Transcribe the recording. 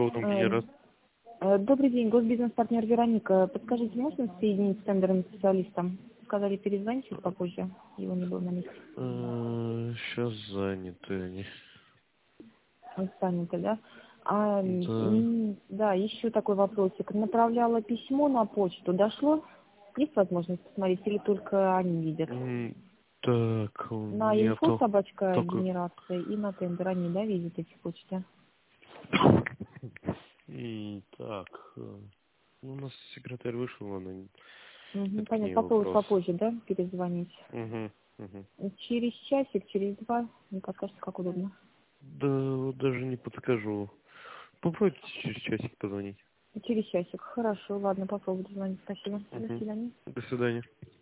проводом Э, генерат. Добрый день, госбизнес-партнер Вероника. Подскажите, можно соединить с тендерным специалистом? Сказали, перезвонить чуть попозже. Его не было на месте. Сейчас заняты они. Он заняты, да? Да. Да, еще такой вопросик. Направляла письмо на почту. Дошло? Есть возможность посмотреть или только они видят? Так, На инфо нету. собачка Только... генерация и на тендер они, да, видят эти почты? Так, у нас секретарь вышел, она... Угу, Это к ней понятно. Попробовать вопрос. попозже, да, перезвонить? Угу. Через часик, через два, не подскажете, как удобно. Да, вот даже не подскажу. Попробуйте через часик позвонить. Через часик. Хорошо, ладно, попробую звонить. Спасибо. До свидания. До свидания.